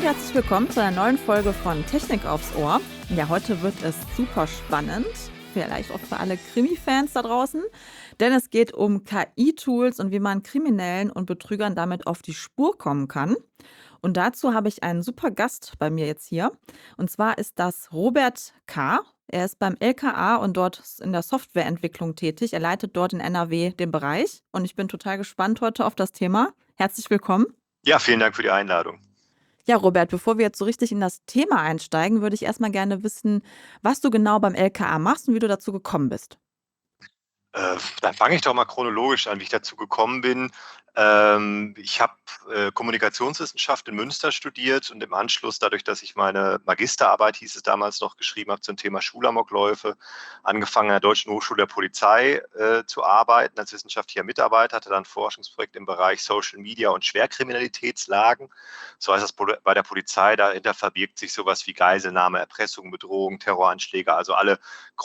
herzlich willkommen zu einer neuen Folge von Technik aufs Ohr. Ja, heute wird es super spannend, vielleicht auch für alle Krimi-Fans da draußen, denn es geht um KI-Tools und wie man Kriminellen und Betrügern damit auf die Spur kommen kann. Und dazu habe ich einen super Gast bei mir jetzt hier. Und zwar ist das Robert K. Er ist beim LKA und dort in der Softwareentwicklung tätig. Er leitet dort in NRW den Bereich. Und ich bin total gespannt heute auf das Thema. Herzlich willkommen. Ja, vielen Dank für die Einladung. Ja, Robert, bevor wir jetzt so richtig in das Thema einsteigen, würde ich erstmal gerne wissen, was du genau beim LKA machst und wie du dazu gekommen bist. Dann fange ich doch mal chronologisch an, wie ich dazu gekommen bin. Ich habe Kommunikationswissenschaft in Münster studiert und im Anschluss, dadurch, dass ich meine Magisterarbeit, hieß es damals noch, geschrieben habe zum Thema Schulamokläufe, angefangen an der Deutschen Hochschule der Polizei zu arbeiten als wissenschaftlicher Mitarbeiter, hatte dann ein Forschungsprojekt im Bereich Social Media und Schwerkriminalitätslagen. So heißt das bei der Polizei, dahinter verbirgt sich sowas wie Geiselnahme, Erpressung, Bedrohung, Terroranschläge, also alle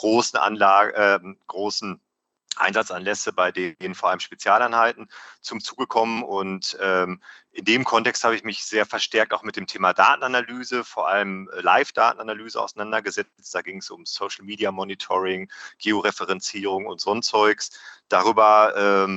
großen Einsatzanlässe, bei denen vor allem Spezialeinheiten zum Zuge kommen. Und in dem Kontext habe ich mich sehr verstärkt auch mit dem Thema Datenanalyse, vor allem Live-Datenanalyse auseinandergesetzt. Da ging es um Social Media Monitoring, Georeferenzierung und so ein Zeugs. Darüber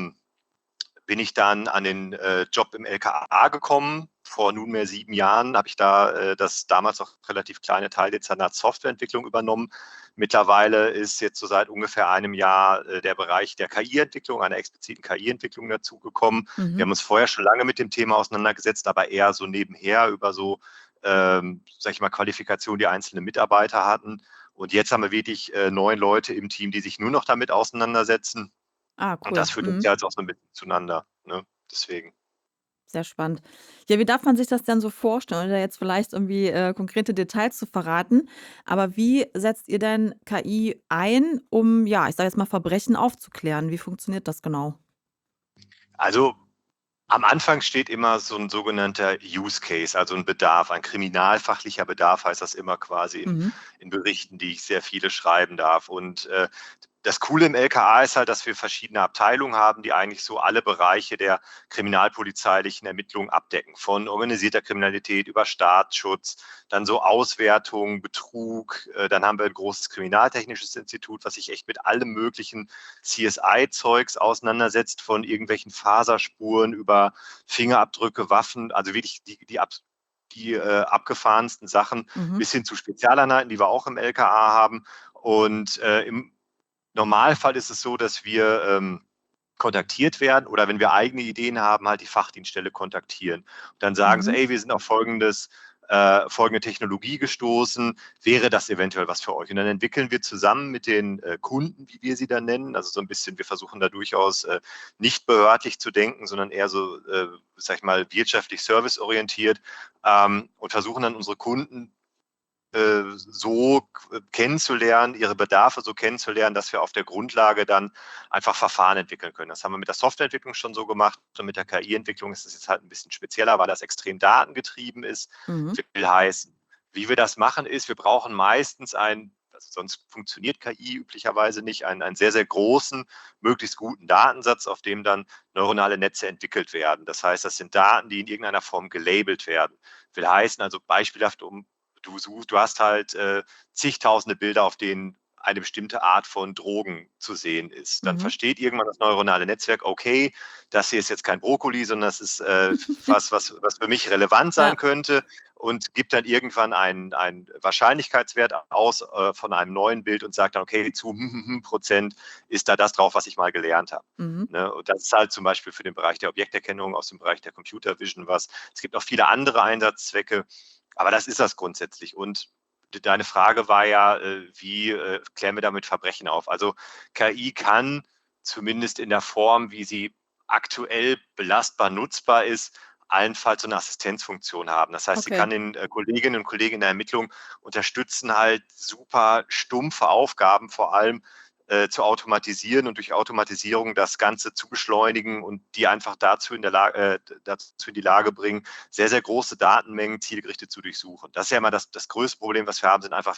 bin ich dann an den Job im LKA gekommen. Vor nunmehr 7 Jahren habe ich da das damals noch relativ kleine Teildezernat Softwareentwicklung übernommen. Mittlerweile ist jetzt so seit ungefähr einem Jahr der Bereich der KI-Entwicklung, einer expliziten KI-Entwicklung dazugekommen. Wir Mhm. haben uns vorher schon lange mit dem Thema auseinandergesetzt, aber eher so nebenher über so, sag ich mal, Qualifikationen, die einzelne Mitarbeiter hatten. Und jetzt haben wir wirklich 9 Leute im Team, die sich nur noch damit auseinandersetzen. Ah, Und cool. das führt uns Mhm. ja jetzt auch so ein bisschen zueinander, ne? Deswegen. Sehr spannend. Ja, wie darf man sich das denn so vorstellen, ohne da jetzt vielleicht irgendwie konkrete Details zu verraten? Aber wie setzt ihr denn KI ein, um, ja, ich sage jetzt mal, Verbrechen aufzuklären? Wie funktioniert das genau? Also, am Anfang steht immer so ein sogenannter Use Case, also ein Bedarf, ein kriminalfachlicher Bedarf heißt das immer quasi Mhm. in Berichten, die ich sehr viele schreiben darf. Und das Coole im LKA ist halt, dass wir verschiedene Abteilungen haben, die eigentlich so alle Bereiche der kriminalpolizeilichen Ermittlungen abdecken. Von organisierter Kriminalität über Staatsschutz, dann so Auswertung, Betrug. Dann haben wir ein großes kriminaltechnisches Institut, was sich echt mit allem möglichen CSI-Zeugs auseinandersetzt, von irgendwelchen Faserspuren über Fingerabdrücke, Waffen, also wirklich die abgefahrensten Sachen, Mhm. bis hin zu Spezialeinheiten, die wir auch im LKA haben. Und im Normalfall ist es so, dass wir kontaktiert werden oder wenn wir eigene Ideen haben, halt die Fachdienststelle kontaktieren. Und dann sagen sie, Mhm. ey, wir sind auf folgende Technologie gestoßen, wäre das eventuell was für euch? Und dann entwickeln wir zusammen mit den Kunden, wie wir sie dann nennen, also so ein bisschen, wir versuchen da durchaus nicht behördlich zu denken, sondern eher so, sag ich mal, wirtschaftlich serviceorientiert und versuchen dann unsere Kunden so kennenzulernen, ihre Bedarfe so kennenzulernen, dass wir auf der Grundlage dann einfach Verfahren entwickeln können. Das haben wir mit der Softwareentwicklung schon so gemacht und mit der KI-Entwicklung ist es jetzt halt ein bisschen spezieller, weil das extrem datengetrieben ist. Mhm. Will heißen, wie wir das machen ist, wir brauchen meistens also sonst funktioniert KI üblicherweise nicht, einen sehr, sehr großen, möglichst guten Datensatz, auf dem dann neuronale Netze entwickelt werden. Das heißt, das sind Daten, die in irgendeiner Form gelabelt werden. Will heißen, also beispielhaft, du hast halt zigtausende Bilder, auf denen eine bestimmte Art von Drogen zu sehen ist. Dann Mhm. versteht irgendwann das neuronale Netzwerk, okay, das hier ist jetzt kein Brokkoli, sondern das ist was für mich relevant sein Ja. könnte und gibt dann irgendwann einen Wahrscheinlichkeitswert aus von einem neuen Bild und sagt dann, okay, zu Prozent ist da das drauf, was ich mal gelernt habe. Mhm. Ne? Und das ist halt zum Beispiel für den Bereich der Objekterkennung aus dem Bereich der Computer Vision was. Es gibt auch viele andere Einsatzzwecke, aber das ist das grundsätzlich. Und deine Frage war ja, wie klären wir damit Verbrechen auf? Also KI kann zumindest in der Form, wie sie aktuell belastbar nutzbar ist, allenfalls so eine Assistenzfunktion haben. Das heißt, sie Okay. kann den Kolleginnen und Kollegen in der Ermittlung unterstützen, halt super stumpfe Aufgaben vor allem zu automatisieren und durch Automatisierung das Ganze zu beschleunigen und die einfach dazu in die Lage bringen, sehr, sehr große Datenmengen zielgerichtet zu durchsuchen. Das ist ja immer das größte Problem, was wir haben, sind einfach, wir haben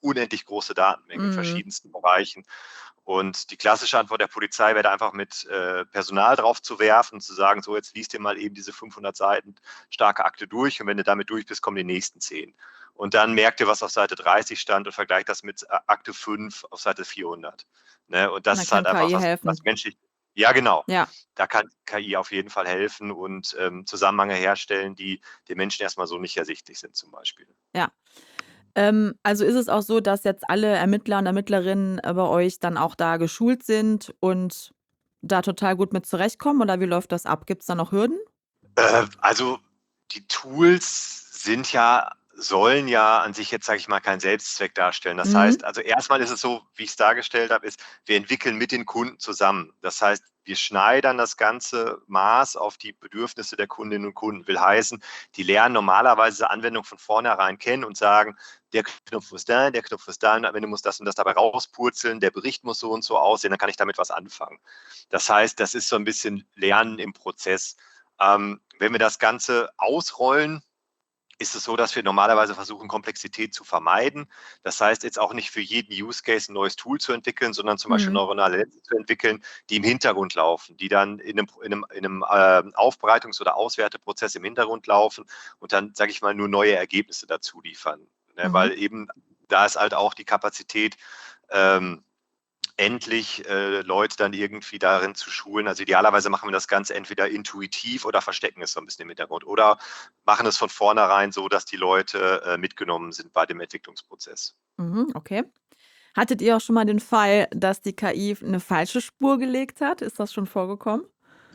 unendlich große Datenmengen in Mhm. verschiedensten Bereichen. Und die klassische Antwort der Polizei wäre da einfach mit Personal drauf zu werfen, zu sagen, so jetzt liest dir mal eben diese 500 Seiten starke Akte durch und wenn du damit durch bist, kommen die nächsten 10. Und dann merkt ihr, was auf Seite 30 stand und vergleicht das mit Akte 5 auf Seite 400. Ne? Und das Da ist halt kann einfach KI was helfen. menschlich. Ja, genau. Ja, Da kann KI auf jeden Fall helfen und Zusammenhänge herstellen, die den Menschen erstmal so nicht ersichtlich sind, zum Beispiel. ja. Also ist es auch so, dass jetzt alle Ermittler und Ermittlerinnen, bei euch dann auch da geschult sind und da total gut mit zurechtkommen oder wie läuft das ab? Gibt's da noch Hürden? Also die Tools sollen ja an sich jetzt, sage ich mal, keinen Selbstzweck darstellen. Das heißt, Mhm. also erstmal ist es so, wie ich es dargestellt habe, ist, wir entwickeln mit den Kunden zusammen. Das heißt, wir schneidern das ganze Maß auf die Bedürfnisse der Kundinnen und Kunden. Will heißen, die lernen normalerweise diese Anwendung von vornherein kennen und sagen, der Knopf muss da, der Knopf muss da, wenn du musst das und das dabei rauspurzeln, der Bericht muss so und so aussehen, dann kann ich damit was anfangen. Das heißt, das ist so ein bisschen Lernen im Prozess. Wenn wir das Ganze ausrollen, ist es so, dass wir normalerweise versuchen, Komplexität zu vermeiden. Das heißt, jetzt auch nicht für jeden Use Case ein neues Tool zu entwickeln, sondern zum Beispiel Mhm. neuronale Netze zu entwickeln, die im Hintergrund laufen, die dann in einem Aufbereitungs- oder Auswerteprozess im Hintergrund laufen und dann, sage ich mal, nur neue Ergebnisse dazu liefern. Ne? Mhm. Weil eben da ist halt auch die Kapazität, ähm, endlich Leute dann irgendwie darin zu schulen. Also idealerweise machen wir das Ganze entweder intuitiv oder verstecken es so ein bisschen im Hintergrund oder machen es von vornherein so, dass die Leute mitgenommen sind bei dem Entwicklungsprozess. Mhm, okay. Hattet ihr auch schon mal den Fall, dass die KI eine falsche Spur gelegt hat? Ist das schon vorgekommen?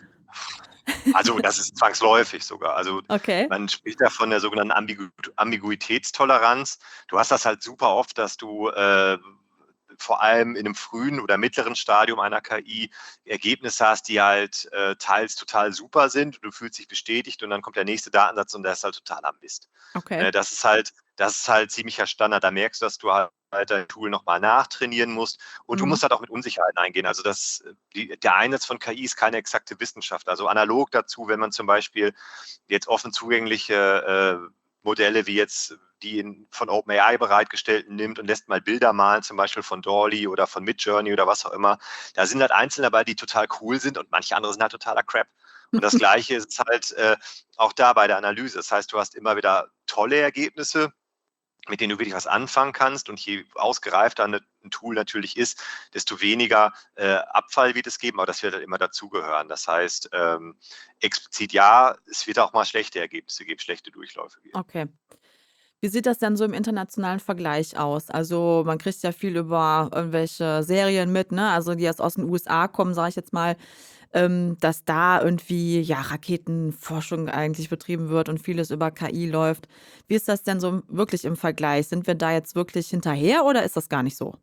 Also das ist zwangsläufig sogar. Also Okay. man spricht da von der sogenannten Ambiguitätstoleranz. Du hast das halt super oft, dass du vor allem in einem frühen oder mittleren Stadium einer KI Ergebnisse hast, die halt teils total super sind. Du fühlst dich bestätigt und dann kommt der nächste Datensatz und der ist halt total am Mist. Okay. Ne, das ist halt ziemlicher Standard. Da merkst du, dass du halt dein Tool nochmal nachtrainieren musst und du Mhm. musst halt auch mit Unsicherheiten eingehen. Also der Einsatz von KI ist keine exakte Wissenschaft. Also analog dazu, wenn man zum Beispiel jetzt offen zugängliche Modelle wie jetzt die von OpenAI bereitgestellten nimmt und lässt mal Bilder malen, zum Beispiel von DALL-E oder von Midjourney oder was auch immer. Da sind halt Einzelne dabei, die total cool sind und manche andere sind halt totaler Crap. Und das Gleiche ist halt auch da bei der Analyse. Das heißt, du hast immer wieder tolle Ergebnisse, mit denen du wirklich was anfangen kannst. Und je ausgereifter ein Tool natürlich ist, desto weniger Abfall wird es geben, aber das wird halt immer dazugehören. Das heißt, explizit ja, es wird auch mal schlechte Ergebnisse geben, schlechte Durchläufe geben. Okay. Wie sieht das denn so im internationalen Vergleich aus? Also, man kriegt ja viel über irgendwelche Serien mit, ne, also die jetzt aus den USA kommen, sage ich jetzt mal, dass da irgendwie, ja, Raketenforschung eigentlich betrieben wird und vieles über KI läuft. Wie ist das denn so wirklich im Vergleich? Sind wir da jetzt wirklich hinterher oder ist das gar nicht so?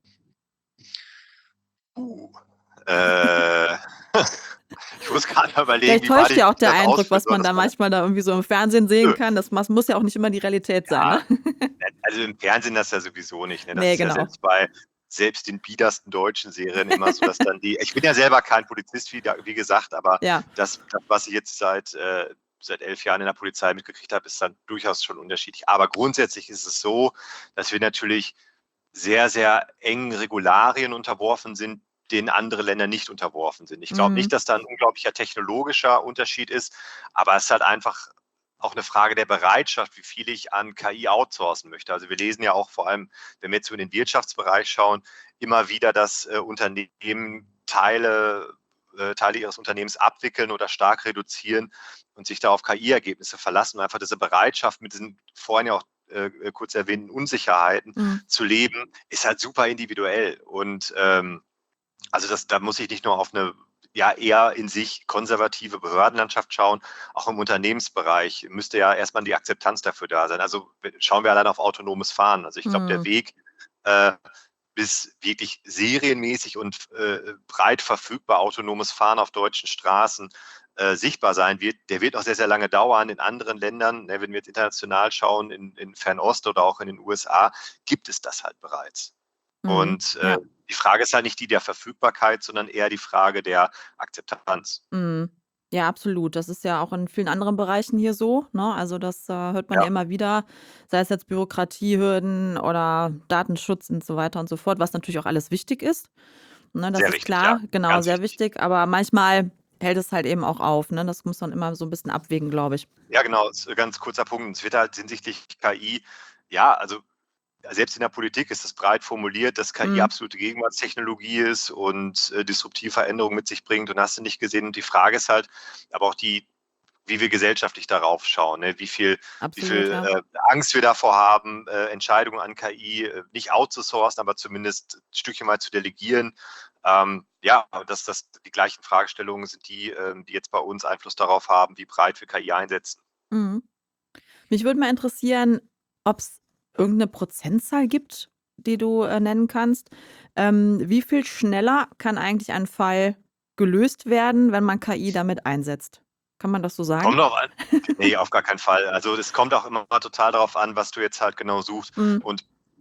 Uh. Äh, ich muss gerade mal überlegen, Vielleicht wie war täuscht ich ja auch der das Eindruck, ausführen was soll. man Das da war manchmal da irgendwie so im Fernsehen sehen nö. kann. Das muss ja auch nicht immer die Realität sein, ne? Ja, also im Fernsehen das ja sowieso nicht. Ne? Das Ne, ist ja genau. selbst den biedersten deutschen Serien immer so, dass dann ich bin ja selber kein Polizist, wie gesagt, aber Ja. was ich jetzt seit 11 Jahren in der Polizei mitgekriegt habe, ist dann durchaus schon unterschiedlich. Aber grundsätzlich ist es so, dass wir natürlich sehr, sehr engen Regularien unterworfen sind, denen andere Länder nicht unterworfen sind. Ich glaube Mhm. nicht, dass da ein unglaublicher technologischer Unterschied ist, aber es ist halt einfach auch eine Frage der Bereitschaft, wie viel ich an KI outsourcen möchte. Also wir lesen ja auch vor allem, wenn wir jetzt so in den Wirtschaftsbereich schauen, immer wieder, dass Unternehmen Teile ihres Unternehmens abwickeln oder stark reduzieren und sich da auf KI-Ergebnisse verlassen und einfach diese Bereitschaft mit diesen vorhin ja auch kurz erwähnten Unsicherheiten Mhm. zu leben, ist halt super individuell. Und also da muss ich nicht nur auf eine ja eher in sich konservative Behördenlandschaft schauen, auch im Unternehmensbereich müsste ja erstmal die Akzeptanz dafür da sein. Also schauen wir allein auf autonomes Fahren. Also ich glaube, der Mhm. Weg äh, bis wirklich serienmäßig und breit verfügbar autonomes Fahren auf deutschen Straßen sichtbar sein wird, der wird noch sehr, sehr lange dauern. In anderen Ländern, ne, wenn wir jetzt international schauen, in Fernost oder auch in den USA, gibt es das halt bereits. Mhm. Und Ja. die Frage ist halt nicht die der Verfügbarkeit, sondern eher die Frage der Akzeptanz. Mhm. Ja, absolut. Das ist ja auch in vielen anderen Bereichen hier so, ne? Also, das, hört man Ja, ja immer wieder, sei es jetzt Bürokratiehürden oder Datenschutz und so weiter und so fort, was natürlich auch alles wichtig ist, ne? Das sehr ist richtig, ja, klar, genau, ganz sehr wichtig. wichtig, aber manchmal hält es halt eben auch auf, ne? Das muss man immer so 'n bisschen abwägen, glaube ich. Ja, genau, ist 'n ganz kurzer Punkt. Es wird halt hinsichtlich KI ja, also selbst in der Politik ist es breit formuliert, dass KI Mhm, absolute Gegenwartstechnologie ist und, disruptive Veränderungen mit sich bringt und hast du nicht gesehen. Und die Frage ist halt aber auch die, wie wir gesellschaftlich darauf schauen, ne? Wie absolut, viel, ja. Angst wir davor haben, Entscheidungen an KI, nicht outzusourcen, aber zumindest 'n Stückchen weit zu delegieren. Ja, dass das die gleichen Fragestellungen sind, die jetzt bei uns Einfluss darauf haben, wie breit wir KI einsetzen. Mhm. Mich würde mal interessieren, ob's irgend 'ne Prozentzahl gibt, die du, nennen kannst. Wie viel schneller kann eigentlich ein Fall gelöst werden, wenn man KI damit einsetzt? Kann man das so sagen? Kommt drauf an. Ne, auf gar keinen Fall. Also, es kommt auch immer total darauf an, was du jetzt halt genau suchst. Mhm. Und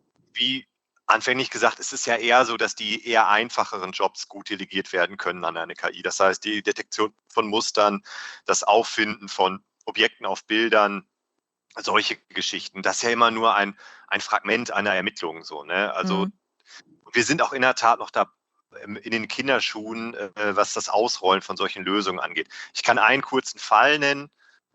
wie anfänglich gesagt, ist es ja eher so, dass die eher einfacheren Jobs gut delegiert werden können an eine KI. Das heißt, die Detektion von Mustern, das Auffinden von Objekten auf Bildern, solche Geschichten. Das ist ja immer nur ein Fragment einer Ermittlung so, ne? Also, Mhm. wir sind auch in der Tat noch da in den Kinderschuhen, was das Ausrollen von solchen Lösungen angeht. Ich kann einen kurzen Fall nennen,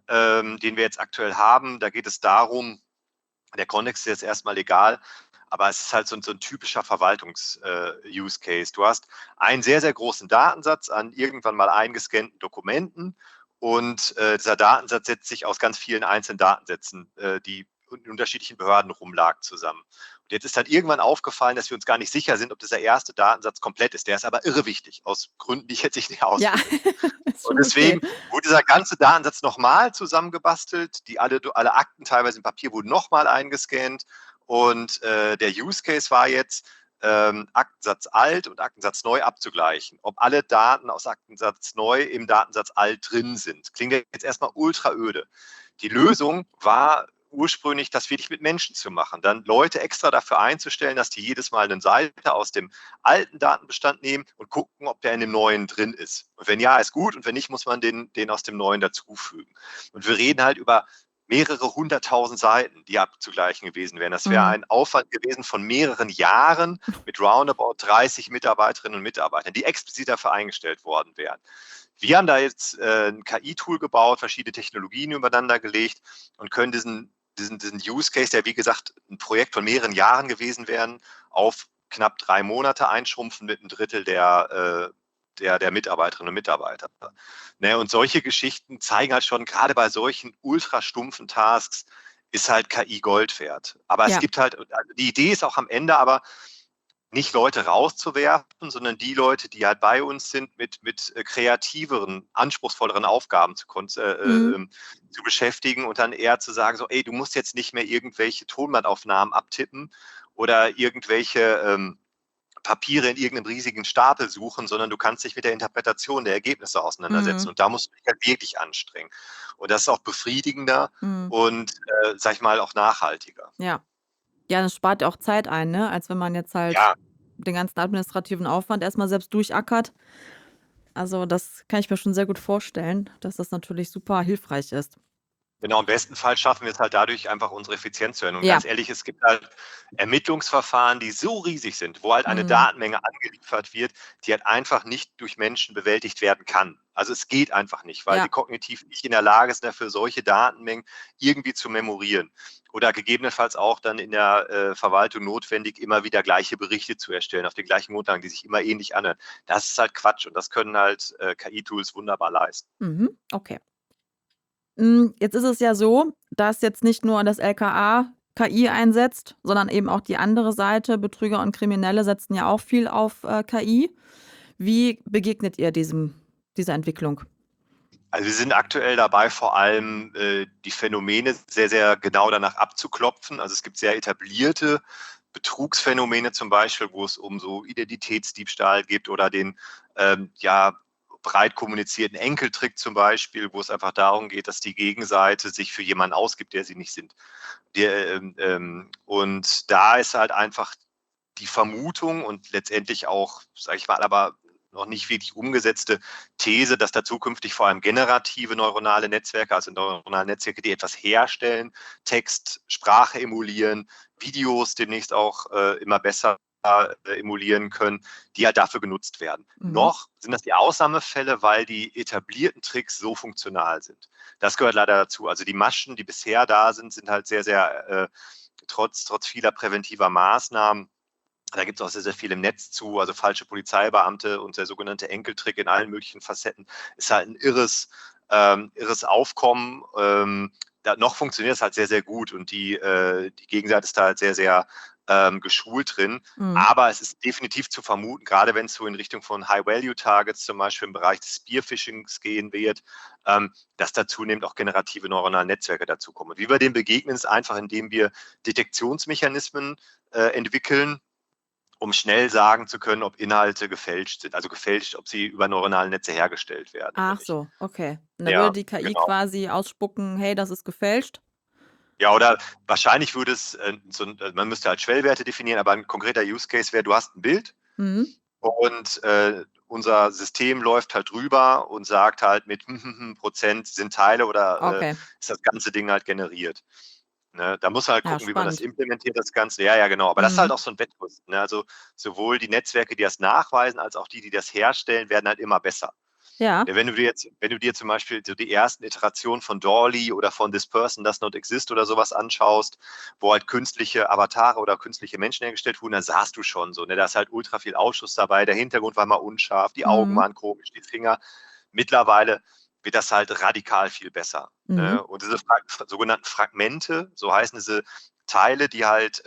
den wir jetzt aktuell haben. Da geht es darum, der Kontext ist jetzt erstmal egal, aber es ist halt so 'n typischer Verwaltungs Use Case. Du hast einen sehr, sehr großen Datensatz an irgendwann mal eingescannten Dokumenten und, dieser Datensatz setzt sich aus ganz vielen einzelnen Datensätzen, die in unterschiedlichen Behörden rumlagen, zusammen. Und jetzt ist dann irgendwann aufgefallen, dass wir uns gar nicht sicher sind, ob dieser erste Datensatz komplett ist. Der ist aber irre wichtig, aus Gründen, die ich jetzt nicht Ja, ausführe. ist Und schon okay. deswegen wurde dieser ganze Datensatz nochmal zusammengebastelt. Alle Akten, teilweise in Papier, wurden nochmal eingescannt. Und der Use Case war jetzt, Aktensatz alt und Aktensatz neu abzugleichen, ob alle Daten aus Aktensatz neu im Datensatz alt drin sind. Klingt jetzt erstmal ultra öde. Die Lösung war ursprünglich, das wirklich mit Menschen zu machen, dann Leute extra dafür einzustellen, dass die jedes Mal eine Seite aus dem alten Datenbestand nehmen und gucken, ob der in dem neuen drin ist. Und wenn ja, ist gut. Und wenn nicht, muss man den aus dem neuen dazufügen. Und wir reden halt über mehrere hunderttausend Seiten, die abzugleichen gewesen wären. Das wäre Mhm. ein Aufwand gewesen von mehreren Jahren mit roundabout 30 Mitarbeiterinnen und Mitarbeitern, die explizit dafür eingestellt worden wären. Wir haben da jetzt ein KI-Tool gebaut, verschiedene Technologien übereinander gelegt und können diesen Use Case, der wie gesagt ein Projekt von mehreren Jahren gewesen wäre, auf knapp 3 Monate einschrumpfen mit einem Drittel der Mitarbeiterinnen und Mitarbeiter. Ne, und solche Geschichten zeigen halt schon, gerade bei solchen ultra stumpfen Tasks ist halt KI Gold wert. Aber es Ja. gibt halt, die Idee ist auch am Ende aber, nicht Leute rauszuwerfen, sondern die Leute, die halt bei uns sind, mit kreativeren, anspruchsvolleren Aufgaben Mhm. zu beschäftigen und dann eher zu sagen, so, ey, du musst jetzt nicht mehr irgendwelche Tonbandaufnahmen abtippen oder irgendwelche Papiere in irgendeinem riesigen Stapel suchen, sondern du kannst dich mit der Interpretation der Ergebnisse auseinandersetzen. Mhm. Und da musst du dich halt wirklich anstrengen. Und das ist auch befriedigender Mhm. und, sage ich mal, auch nachhaltiger. Ja. Ja, das spart ja auch Zeit ein, ne, als wenn man jetzt halt Ja, den ganzen administrativen Aufwand erst mal selbst durchackert. Also, das kann ich mir schon sehr gut vorstellen, dass das natürlich super hilfreich ist. genau, im besten Fall schaffen wir es halt dadurch einfach, unsere Effizienz zu erhöhen. Und Ja. ganz ehrlich, es gibt halt Ermittlungsverfahren, die so riesig sind, wo halt eine Mhm. Datenmenge angeliefert wird, die halt einfach nicht durch Menschen bewältigt werden kann. Also, es geht einfach nicht, weil sie Ja. kognitiv nicht in der Lage sind, dafür solche Datenmengen irgendwie zu memorieren oder gegebenenfalls auch dann in der, Verwaltung notwendig, immer wieder gleiche Berichte zu erstellen auf den gleichen Grundlagen, die sich immer ähnlich anhören. Das ist halt Quatsch und das können halt, KI-Tools wunderbar leisten. Mhm. Okay. Jetzt ist es ja so, dass jetzt nicht nur das LKA KI einsetzt, sondern eben auch die andere Seite. Betrüger und Kriminelle setzen ja auch viel auf, KI. Wie begegnet ihr dieser Entwicklung? Also, wir sind aktuell dabei, vor allem, die Phänomene sehr, sehr genau danach abzuklopfen. Also, es gibt sehr etablierte Betrugsphänomene zum Beispiel, wo es um so Identitätsdiebstahl geht oder den, ja, breit kommunizierten Enkeltrick zum Beispiel, wo es einfach darum geht, dass die Gegenseite sich für jemanden ausgibt, der sie nicht sind. Und da ist halt einfach die Vermutung und letztendlich auch, sage ich mal, aber noch nicht wirklich umgesetzte These, dass da zukünftig vor allem generative neuronale Netzwerke, also neuronale Netzwerke, die etwas herstellen, Text, Sprache emulieren, Videos demnächst auch immer besser emulieren können, die halt dafür genutzt werden. Noch sind das die Ausnahmefälle, weil die etablierten Tricks so funktional sind. Das gehört leider dazu. Also die Maschen, die bisher da sind, sind halt sehr, sehr trotz vieler präventiver Maßnahmen. Da gibt es auch sehr, sehr viel im Netz zu, also falsche Polizeibeamte und der sogenannte Enkeltrick in allen möglichen Facetten ist halt ein irres Aufkommen. Noch funktioniert es halt sehr, sehr gut und die Gegenseite ist da halt sehr, sehr geschult drin. Aber es ist definitiv zu vermuten, gerade wenn es so in Richtung von High-Value-Targets zum Beispiel im Bereich des Spearphishings gehen wird, dass da zunehmend auch generative neuronale Netzwerke dazukommen. Und wie wir dem begegnen, ist einfach, indem wir Detektionsmechanismen entwickeln, um schnell sagen zu können, ob Inhalte gefälscht sind. Also gefälscht, ob sie über neuronale Netze hergestellt werden oder Ach nicht. so, okay. Und dann würde Ja, die KI genau. quasi ausspucken, hey, das ist gefälscht. Ja, oder wahrscheinlich würde es, man müsste halt Schwellwerte definieren, aber ein konkreter Use Case wäre, du hast ein Bild und unser System läuft halt drüber und sagt halt mit Prozent sind Teile oder Okay. ist das ganze Ding halt generiert. Ne, da muss man halt Ja, gucken, wie man das spannend. implementiert, das Ganze. Ja, ja, genau. Aber das ist halt auch so ein Wettrüsten. Ne? Also sowohl die Netzwerke, die das nachweisen, als auch die das herstellen, werden halt immer besser. Ja. Ja, wenn du dir zum Beispiel so die ersten Iterationen von DALL-E oder von This Person Does Not Exist oder sowas anschaust, wo halt künstliche Avatare oder künstliche Menschen hergestellt wurden, dann sahst du schon so, ne, da ist halt ultra viel Ausschuss dabei, der Hintergrund war mal unscharf, die Augen waren komisch, die Finger. Mittlerweile wird das halt radikal viel besser. Ne? Und diese sogenannten Fragmente, so heißen diese Teile, die halt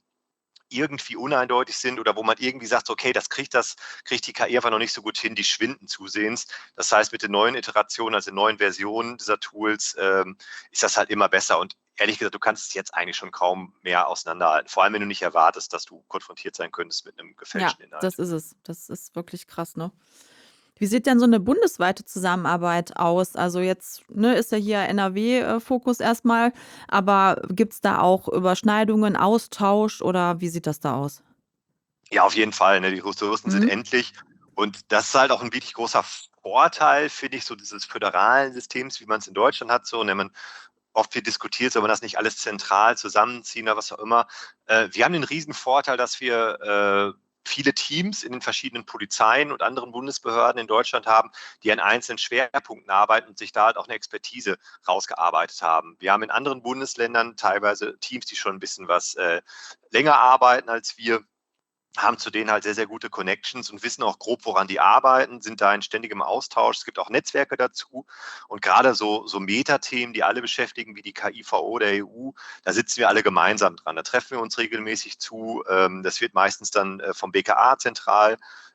irgendwie uneindeutig sind oder wo man irgendwie sagt, okay, das kriegt die KI einfach noch nicht so gut hin, die schwinden zusehends. Das heißt, mit den neuen Iterationen, also den neuen Versionen dieser Tools, ist das halt immer besser. Und ehrlich gesagt, du kannst es jetzt eigentlich schon kaum mehr auseinanderhalten. Vor allem, wenn du nicht erwartest, dass du konfrontiert sein könntest mit einem Ja, gefälschten Inhalt. das ist es. Das ist wirklich krass, ne? Wie sieht denn so eine bundesweite Zusammenarbeit aus? Also jetzt, ne, ist ja hier NRW, Fokus erstmal, aber gibt's da auch Überschneidungen, Austausch oder wie sieht das da aus? Ja, auf jeden Fall. Ne? Die Ressourcen sind Mhm. endlich. Und das ist halt auch ein wirklich großer Vorteil, finde ich, so dieses föderalen Systems, wie man es in Deutschland hat. So, ne? Man oft wird diskutiert, soll man das nicht alles zentral zusammenziehen oder was auch immer. Wir haben den riesen Vorteil, dass wir viele Teams in den verschiedenen Polizeien und anderen Bundesbehörden in Deutschland haben, die an einzelnen Schwerpunkten arbeiten und sich da halt auch eine Expertise rausgearbeitet haben. Wir haben in anderen Bundesländern teilweise Teams, die schon ein bisschen was länger arbeiten als wir, haben zu denen halt sehr, sehr gute Connections und wissen auch grob, woran die arbeiten, sind da in ständigem Austausch. Es gibt auch Netzwerke dazu. Und gerade so Metathemen, die alle beschäftigen, wie die KIVO der EU, da sitzen wir alle gemeinsam dran. Da treffen wir uns regelmäßig zu. Das wird meistens dann vom BKA zentral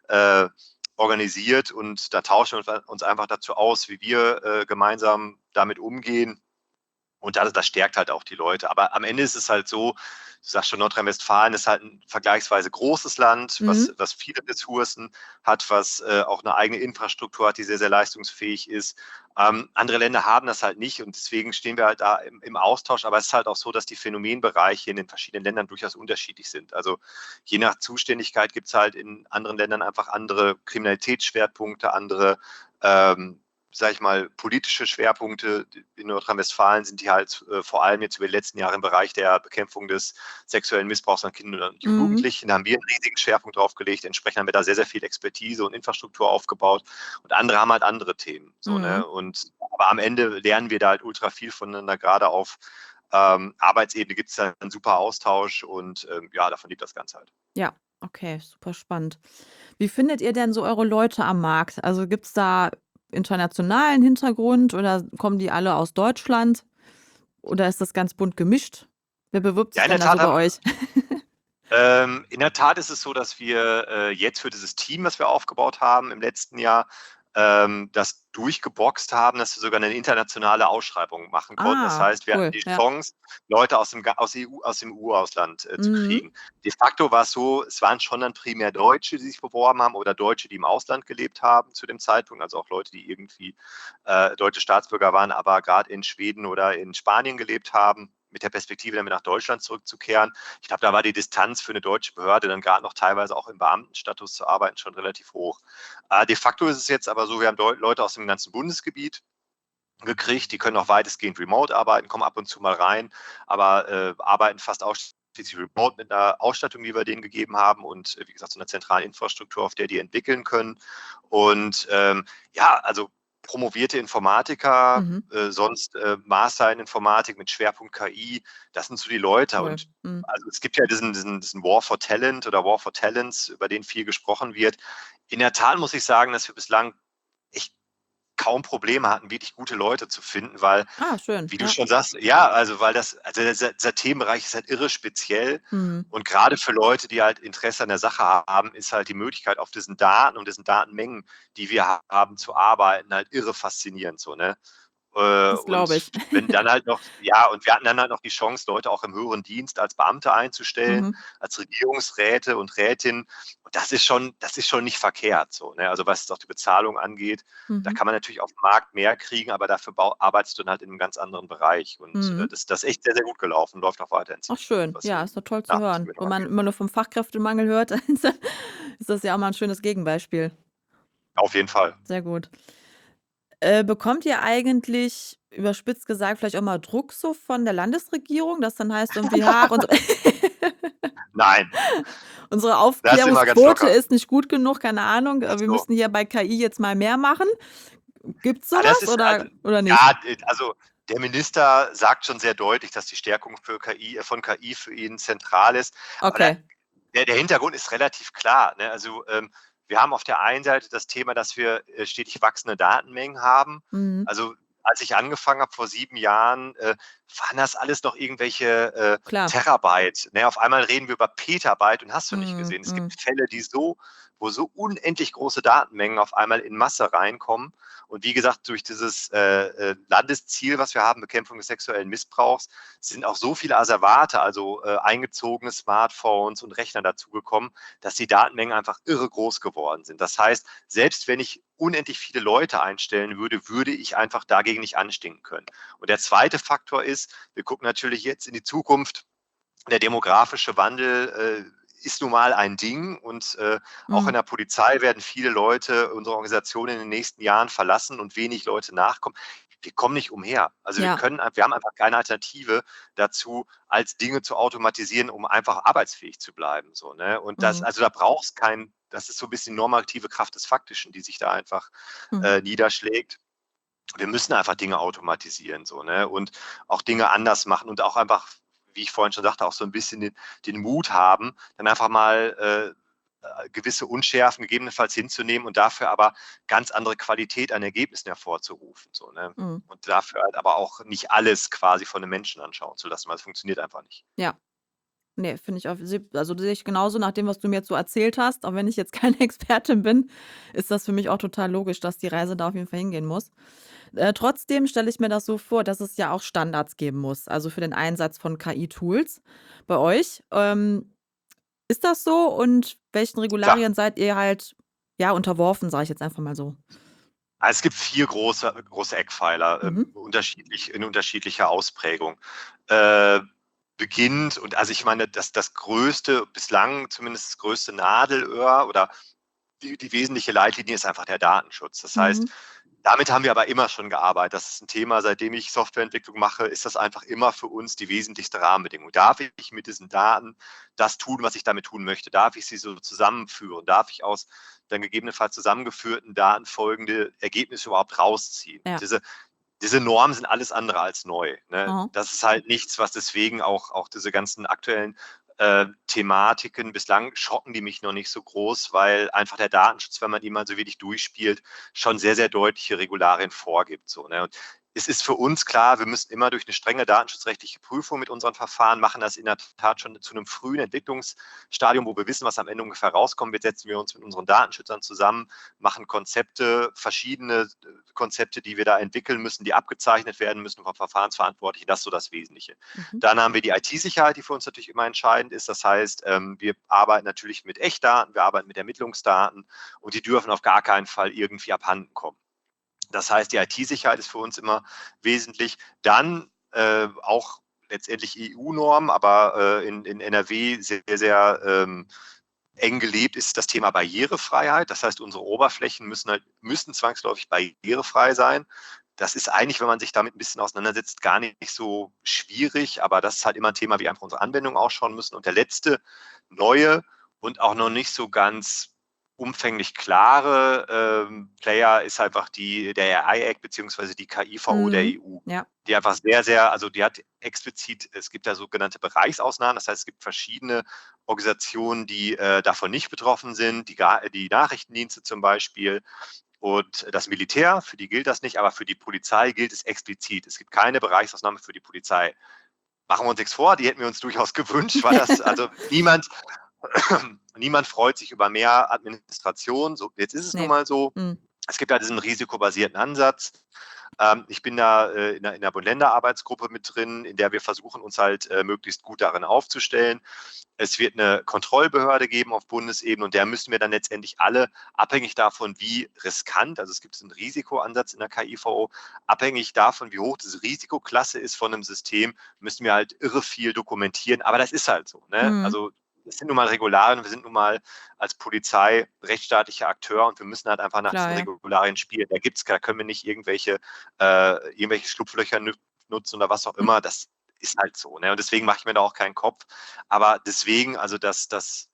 organisiert und da tauschen wir uns einfach dazu aus, wie wir gemeinsam damit umgehen. Und das stärkt halt auch die Leute. Aber am Ende ist es halt so, du sagst schon, Nordrhein-Westfalen ist halt ein vergleichsweise großes Land, Mhm. was viele Ressourcen hat, was auch eine eigene Infrastruktur hat, die sehr, sehr leistungsfähig ist. Andere Länder haben das halt nicht und deswegen stehen wir halt da im Austausch. Aber es ist halt auch so, dass die Phänomenbereiche in den verschiedenen Ländern durchaus unterschiedlich sind. Also je nach Zuständigkeit gibt es halt in anderen Ländern einfach andere Kriminalitätsschwerpunkte, andere sage ich mal, politische Schwerpunkte. In Nordrhein-Westfalen sind die halt vor allem jetzt über die letzten Jahre im Bereich der Bekämpfung des sexuellen Missbrauchs an Kindern und Mhm. Jugendlichen. Da haben wir einen riesigen Schwerpunkt drauf gelegt. Entsprechend haben wir da sehr, sehr viel Expertise und Infrastruktur aufgebaut. Und andere haben halt andere Themen. So, ne? Mhm. Aber am Ende lernen wir da halt ultra viel voneinander, gerade auf Arbeitsebene gibt es da einen super Austausch und ja, davon lebt das Ganze halt. Ja, okay, super spannend. Wie findet ihr denn so eure Leute am Markt? Also, gibt's da internationalen Hintergrund oder kommen die alle aus Deutschland oder ist das ganz bunt gemischt? Wer bewirbt Ja, sich denn da so bei euch? in der Tat ist es so, dass wir jetzt für dieses Team, was wir aufgebaut haben im letzten Jahr, das durchgeboxt haben, dass wir sogar eine internationale Ausschreibung machen konnten. Das Ah, heißt, wir hatten cool, die ja. Chance, Leute aus dem EU-Ausland zu Mhm. kriegen. De facto war es so, es waren schon dann primär Deutsche, die sich beworben haben oder Deutsche, die im Ausland gelebt haben zu dem Zeitpunkt, also auch Leute, die irgendwie deutsche Staatsbürger waren, aber gerade in Schweden oder in Spanien gelebt haben, mit der Perspektive, damit nach Deutschland zurückzukehren. Ich glaube, da war die Distanz für eine deutsche Behörde dann gerade noch teilweise auch im Beamtenstatus zu arbeiten schon relativ hoch. De facto ist es jetzt aber so, wir haben Leute aus dem ganzen Bundesgebiet gekriegt, die können auch weitestgehend remote arbeiten, kommen ab und zu mal rein, aber arbeiten fast ausschließlich remote mit einer Ausstattung, die wir denen gegeben haben und wie gesagt, so einer zentralen Infrastruktur, auf der die entwickeln können. Und ja, also promovierte Informatiker, Mhm. sonst Master in Informatik mit Schwerpunkt KI, das sind so die Leute. Cool. Und Mhm. also es gibt ja diesen War for Talent oder War for Talents, über den viel gesprochen wird. In der Tat muss ich sagen, dass wir bislang echt kaum Probleme hatten, wirklich gute Leute zu finden, weil, Ah, schön. wie du Ja. schon sagst, ja, also weil dieser Themenbereich ist halt irre speziell Mhm. und gerade für Leute, die halt Interesse an der Sache haben, ist halt die Möglichkeit, auf diesen Daten und diesen Datenmengen, die wir haben, zu arbeiten, halt irre faszinierend so, ne? Das glaube Und ich. wenn dann halt noch, ja, und wir hatten dann halt noch die Chance, Leute auch im höheren Dienst als Beamte einzustellen, Mhm. als Regierungsräte und Rätinnen. Und das ist schon nicht verkehrt so, ne? Also was auch die Bezahlung angeht, da Mhm. kann man natürlich auf dem Markt mehr kriegen, aber dafür arbeitest du dann halt in einem ganz anderen Bereich. Und Mhm. das ist echt sehr, sehr gut gelaufen, läuft auch weiterhin Ach ziemlich gut, schön. was Ja, die ist doch toll zu hören. Nachwuchsgewinnung Wenn man angeht. immer nur vom Fachkräftemangel hört, ist das ja auch mal 'n schönes Gegenbeispiel. Auf jeden Fall. Sehr gut. Bekommt ihr eigentlich, überspitzt gesagt, vielleicht auch mal Druck so von der Landesregierung, das dann heißt irgendwie: „Ja, unsere Nein, unsere das ist immer ganz Aufklärungsquote locker. ist nicht gut genug, keine Ahnung, Ach wir so. müssen hier bei KI jetzt mal mehr machen.“ Gibt's so Ah, das was ist also oder nicht? ja, also der Minister sagt schon sehr deutlich, dass die Stärkung für KI von KI für ihn zentral ist. Aber Okay. der Hintergrund ist relativ klar, ne? Also, wir haben auf der einen Seite das Thema, dass wir, stetig wachsende Datenmengen haben. Mhm. Also, als ich angefangen habe vor 7 Jahren, waren das alles noch irgendwelche, Klar. Terabyte, ne? Auf einmal reden wir über Petabyte und hast du nicht Mhm, gesehen. Es mhm. gibt Fälle, wo so unendlich große Datenmengen auf einmal in Masse reinkommen. Und wie gesagt, durch dieses Landesziel, was wir haben, Bekämpfung des sexuellen Missbrauchs, sind auch so viele Asservate, also eingezogene Smartphones und Rechner dazugekommen, dass die Datenmengen einfach irre groß geworden sind. Das heißt, selbst wenn ich unendlich viele Leute einstellen würde, würde ich einfach dagegen nicht anstinken können. Und der zweite Faktor ist, wir gucken natürlich jetzt in die Zukunft. Der demografische Wandel ist nun mal ein Ding und auch in Mhm. der Polizei werden viele Leute unsere Organisation in den nächsten Jahren verlassen und wenig Leute nachkommen. Wir kommen nicht umher. Also Ja. wir haben einfach keine Alternative dazu, als Dinge zu automatisieren, um einfach arbeitsfähig zu bleiben. So, ne? Und Mhm. da braucht es kein, das ist so ein bisschen die normative Kraft des Faktischen, die sich da einfach Mhm. niederschlägt. Wir müssen einfach Dinge automatisieren so, ne? Und auch Dinge anders machen und auch einfach, wie ich vorhin schon sagte, auch so ein bisschen den Mut haben, dann einfach mal gewisse Unschärfen gegebenenfalls hinzunehmen und dafür aber ganz andere Qualität an Ergebnissen hervorzurufen. So, ne? Mhm. Und dafür halt aber auch nicht alles quasi von einem Menschen anschauen zu lassen, weil es funktioniert einfach nicht. Ja. Ne, finde ich also, sehe ich genauso nach dem, was du mir jetzt so erzählt hast. Auch wenn ich jetzt keine Expertin bin, ist das für mich auch total logisch, dass die Reise da auf jeden Fall hingehen muss. Trotzdem stelle ich mir das so vor, dass es ja auch Standards geben muss, also für den Einsatz von KI-Tools bei euch. Ist das so und welchen Klar, Regularien seid ihr halt, ja, unterworfen, sage ich jetzt einfach mal so? also es gibt 4 große Eckpfeiler, Mhm. in unterschiedlicher Ausprägung. Äh, beginnt und also ich meine, das größte, bislang zumindest das größte Nadelöhr oder die wesentliche Leitlinie ist einfach der Datenschutz. Das heißt, Mhm. damit haben wir aber immer schon gearbeitet. Das ist ein Thema, seitdem ich Softwareentwicklung mache, ist das einfach immer für uns die wesentlichste Rahmenbedingung. Darf ich mit diesen Daten das tun, was ich damit tun möchte? Darf ich sie so zusammenführen? Darf ich aus dann gegebenenfalls zusammengeführten Daten folgende Ergebnisse überhaupt rausziehen? Und Ja. diese Normen sind alles andere als neu. Ne? Mhm. Das ist halt nichts, was deswegen auch diese ganzen aktuellen Thematiken, bislang schocken die mich noch nicht so groß, weil einfach der Datenschutz, wenn man ihn mal so wirklich durchspielt, schon sehr, sehr deutliche Regularien vorgibt. So, ne? Und es ist für uns klar, wir müssen immer durch eine strenge datenschutzrechtliche Prüfung mit unseren Verfahren machen, das in der Tat schon zu einem frühen Entwicklungsstadium, wo wir wissen, was am Ende ungefähr rauskommt. Jetzt setzen wir uns mit unseren Datenschützern zusammen, machen Konzepte, verschiedene Konzepte, die wir da entwickeln müssen, die abgezeichnet werden müssen vom Verfahrensverantwortlichen. Das ist so das Wesentliche. Mhm. Dann haben wir die IT-Sicherheit, die für uns natürlich immer entscheidend ist. Das heißt, wir arbeiten natürlich mit Echtdaten, wir arbeiten mit Ermittlungsdaten und die dürfen auf gar keinen Fall irgendwie abhanden kommen. Das heißt, die IT-Sicherheit ist für uns immer wesentlich. Dann auch letztendlich EU-Norm, aber in NRW sehr, sehr eng gelebt ist das Thema Barrierefreiheit. Das heißt, unsere Oberflächen müssen zwangsläufig barrierefrei sein. Das ist eigentlich, wenn man sich damit ein bisschen auseinandersetzt, gar nicht so schwierig, aber das ist halt immer ein Thema, wie einfach unsere Anwendungen ausschauen müssen. Und der letzte neue und auch noch nicht so ganz umfänglich klare Player ist einfach der AI-Act beziehungsweise die KIVO der EU. Ja. Die einfach sehr, sehr, also die hat explizit, es gibt da sogenannte Bereichsausnahmen, das heißt, es gibt verschiedene Organisationen, die davon nicht betroffen sind, die Nachrichtendienste zum Beispiel und das Militär, für die gilt das nicht, aber für die Polizei gilt es explizit. Es gibt keine Bereichsausnahme für die Polizei. Machen wir uns nichts vor, die hätten wir uns durchaus gewünscht, weil das, also niemand freut sich über mehr Administration. So, jetzt ist es nun mal so. Es gibt ja diesen risikobasierten Ansatz. Ich bin da in der Bund-Länder-Arbeitsgruppe mit drin, in der wir versuchen, uns halt möglichst gut darin aufzustellen. Es wird eine Kontrollbehörde geben auf Bundesebene und der müssen wir dann letztendlich alle, abhängig davon, wie riskant, also es gibt einen Risikoansatz in der KIVO, abhängig davon, wie hoch diese Risikoklasse ist von einem System, müssen wir halt irre viel dokumentieren. Aber das ist halt so. Ne? Also es sind nun mal Regularien, wir sind nun mal als Polizei rechtsstaatlicher Akteur und wir müssen halt einfach nach diesen Regularien spielen. Da können wir nicht irgendwelche Schlupflöcher nutzen oder was auch immer. Das ist halt so. Ne? Und deswegen mache ich mir da auch keinen Kopf. Aber deswegen, also das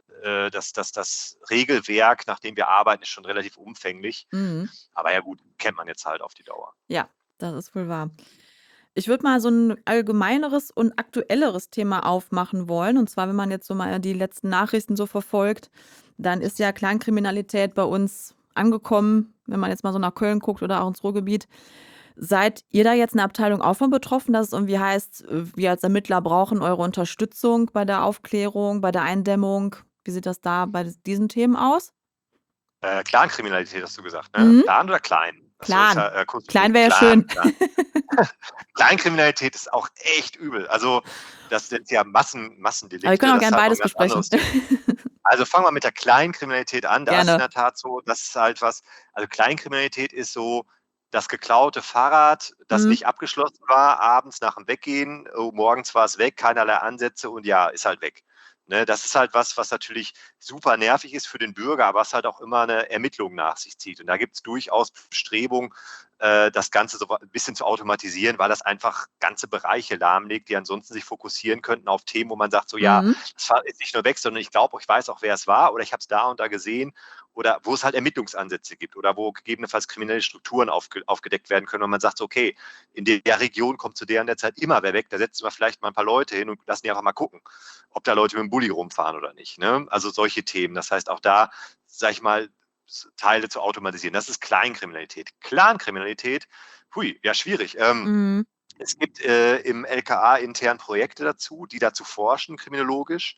Regelwerk, nach dem wir arbeiten, ist schon relativ umfänglich. Aber ja gut, kennt man jetzt halt auf die Dauer. Ja, das ist wohl wahr. Ich würde mal so ein allgemeineres und aktuelleres Thema aufmachen wollen. Und zwar, wenn man jetzt so mal die letzten Nachrichten so verfolgt, dann ist ja Clankriminalität bei uns angekommen, wenn man jetzt mal so nach Köln guckt oder auch ins Ruhrgebiet. Seid ihr da jetzt eine Abteilung auch von betroffen, dass es irgendwie heißt, wir als Ermittler brauchen eure Unterstützung bei der Aufklärung, bei der Eindämmung? Wie sieht das da bei diesen Themen aus? Clankriminalität hast du gesagt, ne? Clan oder klein? Clan. Klein wäre ja schön. Clankriminalität ist auch echt übel. Also das sind ja Massendelikte. Aber wir können auch gerne beides besprechen. Also fangen wir mit der Kleinkriminalität an. Da Gerne. ist es in der Tat so, das ist halt was, also Kleinkriminalität ist so das geklaute Fahrrad, das nicht abgeschlossen war, abends nach dem Weggehen, morgens war es weg, keinerlei Ansätze und ja, ist halt weg. Ne, das ist halt was natürlich super nervig ist für den Bürger, aber was halt auch immer eine Ermittlung nach sich zieht. Und da gibt es durchaus Bestrebungen, das Ganze so ein bisschen zu automatisieren, weil das einfach ganze Bereiche lahmlegt, die ansonsten sich fokussieren könnten auf Themen, wo man sagt, so ja, das Fahrrad ist nicht nur weg, sondern ich glaube, ich weiß auch, wer es war oder ich habe es da und da gesehen oder wo es halt Ermittlungsansätze gibt oder wo gegebenenfalls kriminelle Strukturen aufgedeckt werden können und man sagt, okay, in der Region kommt zu der und der Zeit immer wer weg, da setzen wir vielleicht mal ein paar Leute hin und lassen die einfach mal gucken, ob da Leute mit dem Bulli rumfahren oder nicht. Ne? Also solche Themen. Das heißt, auch da, sag ich mal, Teile zu automatisieren. Das ist Kleinkriminalität. Clankriminalität, hui, ja, schwierig. Es gibt im LKA intern Projekte dazu, die dazu forschen, kriminologisch,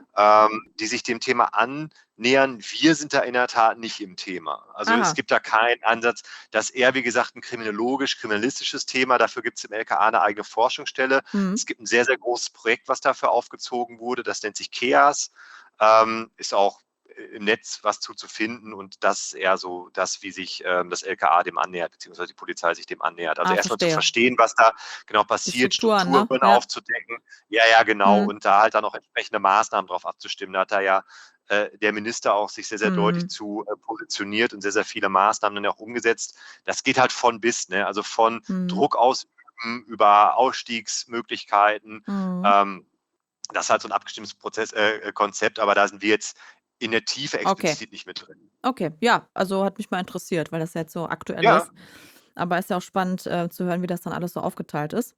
die sich dem Thema annähern. Wir sind da in der Tat nicht im Thema. Also es gibt da keinen Ansatz. Das ist eher, wie gesagt, ein kriminalistisches Thema. Dafür gibt es im LKA eine eigene Forschungsstelle. Es gibt ein sehr, sehr großes Projekt, was dafür aufgezogen wurde. Das nennt sich KEAS. Ist auch im Netz was zu finden und das ist eher so das, wie sich das LKA dem annähert, beziehungsweise die Polizei sich dem annähert. Also erstmal zu verstehen, was da genau passiert, Strukturen aufzudecken. Ja, genau. Und da halt dann auch entsprechende Maßnahmen drauf abzustimmen. Da hat da ja der Minister auch sich sehr, sehr deutlich zu positioniert und sehr, sehr viele Maßnahmen dann auch umgesetzt. Das geht halt von bis, ne? Also von Druck ausüben über Ausstiegsmöglichkeiten. Das ist halt so ein abgestimmtes Konzept, aber da sind wir jetzt in der Tiefe explizit nicht mit drin. Okay, ja, also hat mich mal interessiert, weil das jetzt so aktuell ist. Aber ist ja auch spannend zu hören, wie das dann alles so aufgeteilt ist.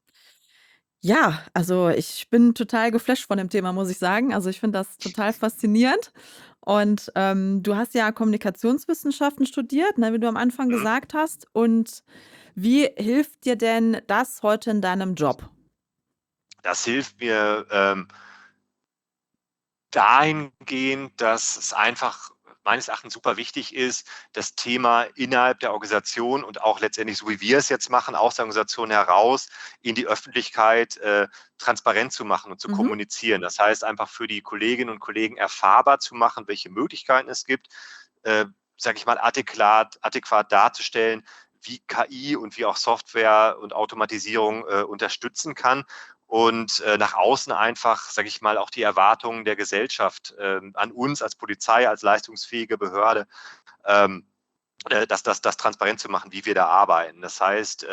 Ja, also ich bin total geflasht von dem Thema, muss ich sagen. Also ich finde das total faszinierend. Und du hast ja Kommunikationswissenschaften studiert, ne, wie du am Anfang gesagt hast. Und wie hilft dir denn das heute in deinem Job? Das hilft mir dahingehend, dass es einfach meines Erachtens super wichtig ist, das Thema innerhalb der Organisation und auch letztendlich, so wie wir es jetzt machen, aus der Organisation heraus in die Öffentlichkeit transparent zu machen und zu kommunizieren. Das heißt, einfach für die Kolleginnen und Kollegen erfahrbar zu machen, welche Möglichkeiten es gibt, sage ich mal, adäquat darzustellen, wie KI und wie auch Software und Automatisierung unterstützen kann. und nach außen einfach, sage ich mal, auch die Erwartungen der Gesellschaft an uns als Polizei, als leistungsfähige Behörde, das transparent zu machen, wie wir da arbeiten. Das heißt,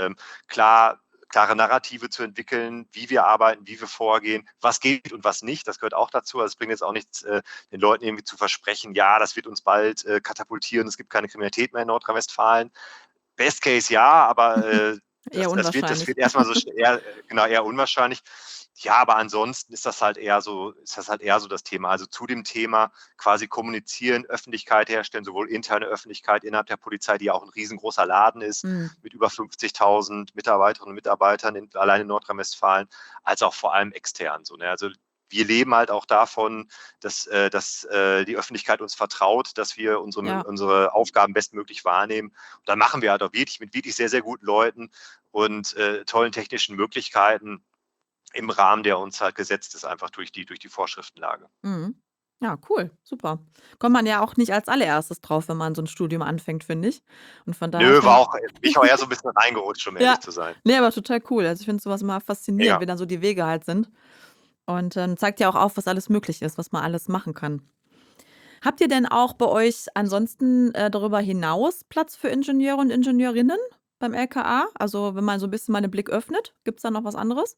klare Narrative zu entwickeln, wie wir arbeiten, wie wir vorgehen, was geht und was nicht. Das gehört auch dazu. Also es bringt jetzt auch nichts, den Leuten irgendwie zu versprechen, ja, das wird uns bald katapultieren, es gibt keine Kriminalität mehr in Nordrhein-Westfalen. Best Case ja, aber Eher das unwahrscheinlich. wird erstmal so eher unwahrscheinlich. Ja, aber ansonsten ist das halt eher so das Thema. Also zu dem Thema quasi kommunizieren, Öffentlichkeit herstellen, sowohl interne Öffentlichkeit innerhalb der Polizei, die ja auch ein riesengroßer Laden ist, Hm. mit über 50.000 Mitarbeiterinnen und Mitarbeitern allein in Nordrhein-Westfalen, als auch vor allem extern. So, ne? Also wir leben halt auch davon, dass die Öffentlichkeit uns vertraut, dass wir Ja. unsere Aufgaben bestmöglich wahrnehmen. Und dann machen wir halt auch wirklich mit wirklich sehr, sehr guten Leuten und tollen technischen Möglichkeiten im Rahmen, der uns halt gesetzt ist, einfach durch die Vorschriftenlage. Mhm. Ja, cool, super. Kommt man ja auch nicht als Allererstes drauf, wenn man so 'n Studium anfängt, finde ich. Und von daher Nö, finde bin ich auch eher so ein bisschen reingerutscht, um ehrlich ja, zu sein. ne, aber total cool. Also, ich finde so was immer faszinierend, Ja. wie dann so die Wege halt sind. Und, zeigt ja auch auf, was alles möglich ist, was man alles machen kann. Habt ihr denn auch bei euch ansonsten, darüber hinaus Platz für Ingenieure und Ingenieurinnen beim LKA? Also, wenn man so 'n bisschen mal den Blick öffnet, gibt's da noch was anderes?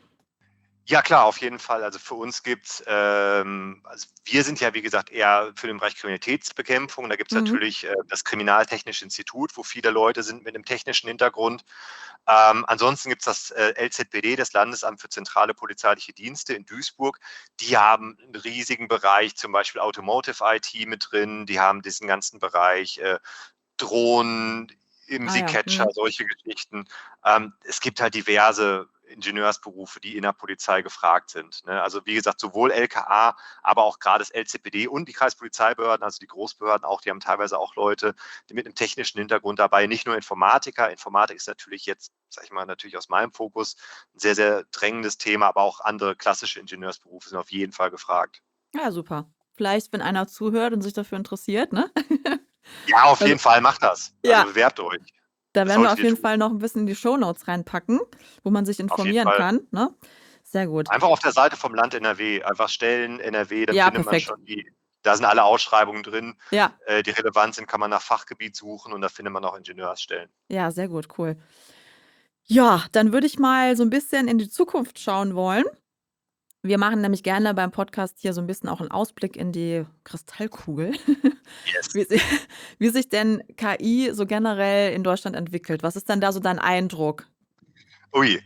Ja klar, auf jeden Fall. Also für uns gibt's, also wir sind ja, wie gesagt, eher für den Bereich Kriminalitätsbekämpfung. Da gibt's Mhm. natürlich das Kriminaltechnische Institut, wo viele Leute sind mit einem technischen Hintergrund. Ansonsten gibt's das LZPD, das Landesamt für zentrale polizeiliche Dienste in Duisburg. Die haben einen riesigen Bereich, zum Beispiel Automotive IT mit drin. Die haben diesen ganzen Bereich Drohnen, Ah ja, IMSI-Catcher, mhm. solche Geschichten. Es gibt halt diverse Ingenieursberufe, die in der Polizei gefragt sind. Ne? Also wie gesagt, sowohl LKA, aber auch gerade das LZPD und die Kreispolizeibehörden, also die Großbehörden auch, die haben teilweise auch Leute die mit einem technischen Hintergrund dabei, nicht nur Informatiker. Informatik ist natürlich jetzt, sag ich mal, natürlich aus meinem Fokus ein sehr, sehr drängendes Thema, aber auch andere klassische Ingenieursberufe sind auf jeden Fall gefragt. Ja, super. Vielleicht, wenn einer zuhört und sich dafür interessiert, ne? Ja, auf Also jeden Fall, macht das. Also ja, bewerbt euch. da Das werden wir solltet auf ihr jeden tun. Fall noch 'n bisschen in die Shownotes reinpacken, wo man sich Auf jeden informieren Fall. kann, ne? Sehr gut. Einfach auf der Seite vom Land NRW, einfach Stellen NRW, dann Ja, findet man perfekt. schon da sind alle Ausschreibungen drin, Ja, die relevant sind, kann man nach Fachgebiet suchen und da findet man auch Ingenieursstellen. ja, sehr gut, cool. Ja, dann würde ich mal so 'n bisschen in die Zukunft schauen wollen. Wir machen nämlich gerne beim Podcast hier so 'n bisschen auch 'n Ausblick in die Kristallkugel, Yes. wie si wie sich denn KI so generell in Deutschland entwickelt. Was ist denn da so dein Eindruck? Ui,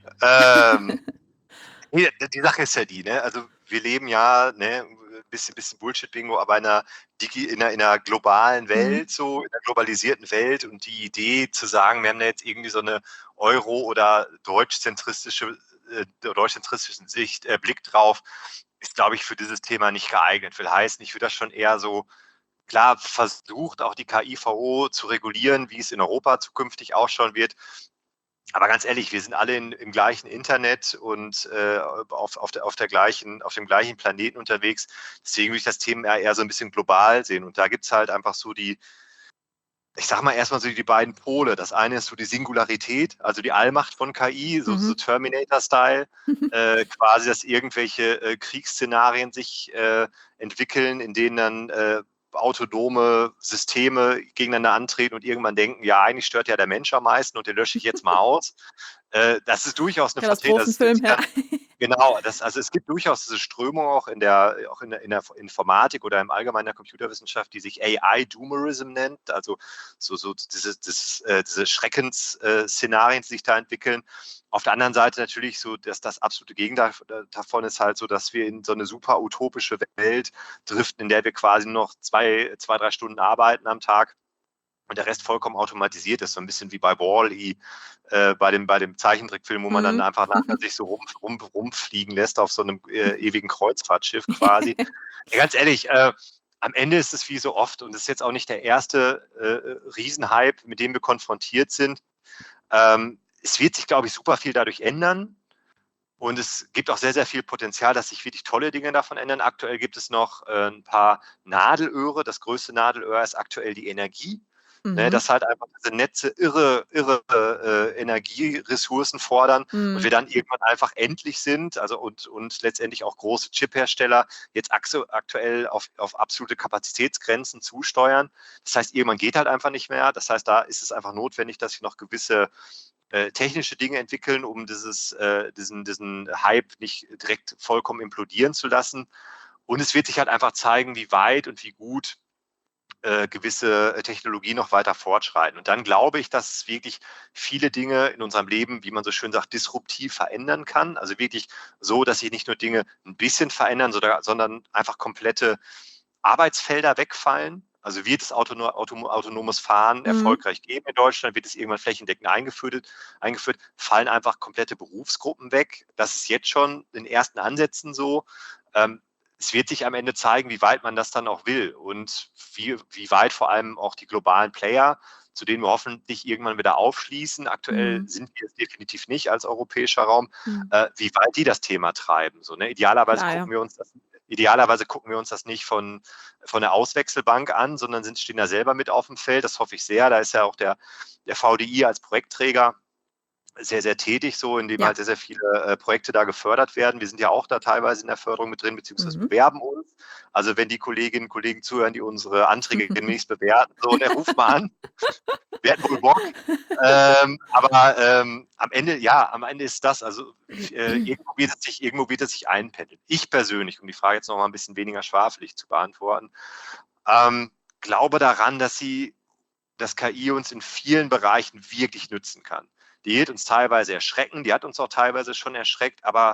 ne, die Sache ist ja die, ne, also wir leben ja, ne, bisschen Bullshit-Bingo, aber in 'ner globalen Mhm. Welt so, in 'ner globalisierten Welt und die Idee zu sagen, wir haben da jetzt irgendwie so 'ne Euro oder deutschzentristischen Sicht Blick drauf, ist, glaube ich, für dieses Thema nicht geeignet. Will heißen, ich würde das schon eher so klar versucht, auch die KIVO zu regulieren, wie es in Europa zukünftig ausschauen wird. Aber ganz ehrlich, wir sind alle im gleichen Internet und auf dem gleichen Planeten unterwegs. Deswegen würde ich das Thema eher so ein bisschen global sehen. Und da gibt es halt einfach so ich sage mal erstmal so die beiden Pole. Das eine ist so die Singularität, also die Allmacht von KI, so Mhm. Terminator-Style, quasi, dass irgendwelche Kriegsszenarien sich entwickeln, in denen dann autonome Systeme gegeneinander antreten und irgendwann denken, ja, eigentlich stört ja der Mensch am meisten und den lösche ich jetzt mal aus. Das ist durchaus eine Vertretung. Also Katastrophenfilm, ja. genau, also es gibt durchaus diese Strömung auch in der Informatik oder im Allgemeinen der Computerwissenschaft, die sich AI-Doomerism nennt, also diese Schreckensszenarien, die sich da entwickeln. Auf der anderen Seite natürlich so, dass das absolute Gegenteil davon ist halt so, dass wir in so eine super utopische Welt driften, in der wir quasi noch 3 Stunden arbeiten am Tag und der Rest vollkommen automatisiert ist, so ein bisschen wie bei Wall-E, bei dem Zeichentrickfilm, wo man dann Mhm. einfach nachher sich so rumfliegen lässt auf so einem ewigen Kreuzfahrtschiff quasi. Ja, ganz ehrlich, am Ende ist es wie so oft und das ist jetzt auch nicht der erste Riesenhype, mit dem wir konfrontiert sind. Es wird sich, glaube ich, super viel dadurch ändern. Und es gibt auch sehr, sehr viel Potenzial, dass sich wirklich tolle Dinge davon ändern. Aktuell gibt es noch ein paar Nadelöhre. Das größte Nadelöhr ist aktuell die Energie. Ne, Mhm. dass halt einfach diese Netze irre Energieressourcen fordern und wir Mhm. dann irgendwann einfach endlich sind, also und letztendlich auch große Chiphersteller jetzt aktuell auf absolute Kapazitätsgrenzen zusteuern. Das heißt, irgendwann geht halt einfach nicht mehr. Das heißt, da ist es einfach notwendig, dass wir noch gewisse technische Dinge entwickeln, um diesen Hype nicht direkt vollkommen implodieren zu lassen. Und es wird sich halt einfach zeigen, wie weit und wie gut gewisse Technologien noch weiter fortschreiten. Und dann glaube ich, dass es wirklich viele Dinge in unserem Leben, wie man so schön sagt, disruptiv verändern kann. Also wirklich so, dass sich nicht nur Dinge ein bisschen verändern, sondern einfach komplette Arbeitsfelder wegfallen. Also wird es autonomes Fahren Mhm. erfolgreich geben in Deutschland, wird es irgendwann flächendeckend eingeführt, fallen einfach komplette Berufsgruppen weg. Das ist jetzt schon in ersten Ansätzen so. Ähm, Es wird sich am Ende zeigen, wie weit man das dann auch will und wie weit vor allem auch die globalen Player, zu denen wir hoffentlich irgendwann wieder aufschließen. Aktuell Mhm. sind wir es definitiv nicht als europäischer Raum, Mhm. wie weit die das Thema treiben. So, ne? Klar, ja. Idealerweise gucken wir uns das nicht von der Auswechselbank an, sondern stehen da selber mit auf dem Feld. Das hoffe ich sehr. Da ist ja auch der VDI als Projektträger sehr tätig, so indem Ja. halt sehr viele Projekte da gefördert werden. Wir sind ja auch da teilweise in der Förderung mit drin, beziehungsweise Mhm. bewerben uns. Also wenn die Kolleginnen und Kollegen zuhören, die unsere Anträge demnächst bewerten, so, ne, ruft mal an, wir hätten wohl Bock. Aber am Ende ist das, also irgendwo wird es sich einpendeln. Ich persönlich, um die Frage jetzt noch mal ein bisschen weniger schwafelig zu beantworten, glaube daran, dass KI uns in vielen Bereichen wirklich nützen kann. Die wird uns teilweise erschrecken, die hat uns auch teilweise schon erschreckt, aber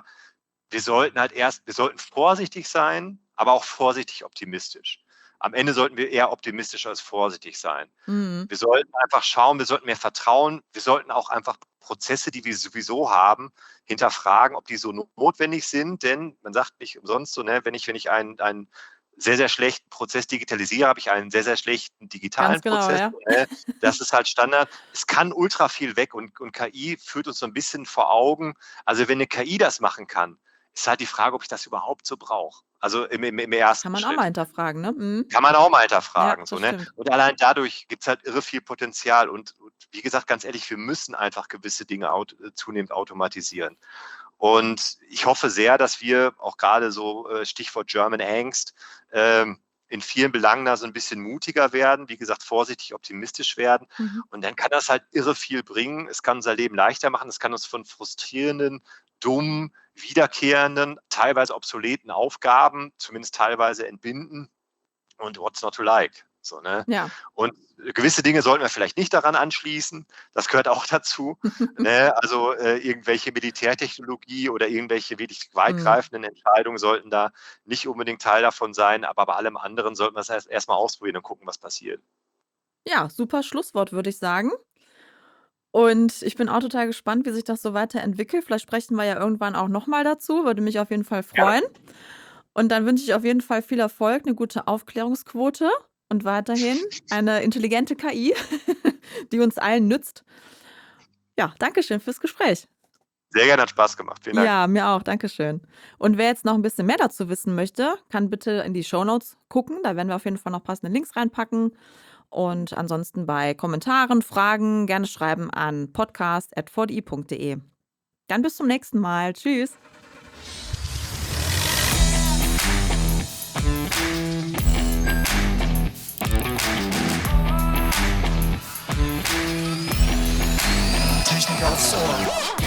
wir sollten vorsichtig sein, aber auch vorsichtig optimistisch. Am Ende sollten wir eher optimistisch als vorsichtig sein. Mhm. Wir sollten einfach schauen, wir sollten mehr vertrauen, wir sollten auch einfach Prozesse, die wir sowieso haben, hinterfragen, ob die so notwendig sind, denn man sagt nicht umsonst so, ne, wenn ich einen sehr schlechten Prozess digitalisiere, habe ich einen sehr schlechten Ganz digitalen genau, Prozess. ja. Ne? Das ist halt Standard. Es kann ultra viel weg und KI führt uns so ein bisschen vor Augen. Also wenn eine KI das machen kann, ist halt die Frage, ob ich das überhaupt so brauche. Also im Kann ersten man auch mal Schritt. hinterfragend, ne? Mhm. Kann man auch mal Ja, hinterfragen. So, das ne? stimmt. Und allein dadurch gibt es halt irre viel Potenzial. Und wie gesagt, ganz ehrlich, wir müssen einfach gewisse Dinge zunehmend automatisieren. Und ich hoffe sehr, dass wir auch gerade so Stichwort German Angst in vielen Belangen da so ein bisschen mutiger werden, wie gesagt, vorsichtig optimistisch werden. Mhm. Und dann kann das halt irre viel bringen. Es kann unser Leben leichter machen. Es kann uns von frustrierenden, dummen, wiederkehrenden, teilweise obsoleten Aufgaben, zumindest teilweise entbinden. Und what's not to like? So, ne? Ja. Und gewisse Dinge sollten wir vielleicht nicht daran anschließen. Das gehört auch dazu. Ne? Also irgendwelche Militärtechnologie oder irgendwelche wirklich Mhm. weitgreifenden Entscheidungen sollten da nicht unbedingt Teil davon sein. Aber bei allem anderen sollten wir es erstmal ausprobieren und gucken, was passiert. Ja, super Schlusswort, würde ich sagen. Und ich bin auch total gespannt, wie sich das so weiterentwickelt. Vielleicht sprechen wir ja irgendwann auch noch mal dazu, würde mich auf jeden Fall Gerne. freuen. Und dann wünsche ich auf jeden Fall viel Erfolg, 'ne gute Aufklärungsquote und weiterhin eine intelligente KI, die uns allen nützt. Ja, danke schön fürs Gespräch. Sehr gerne, hat Spaß gemacht. Vielen Dank. Ja, mir auch, danke schön. Und wer jetzt noch 'n bisschen mehr dazu wissen möchte, kann bitte in die Shownotes gucken. Da werden wir auf jeden Fall noch passende Links reinpacken. Und ansonsten bei Kommentaren, Fragen gerne schreiben an podcast@vdi.de. Dann bis zum nächsten Mal. Tschüss. Technik aufs Ohr.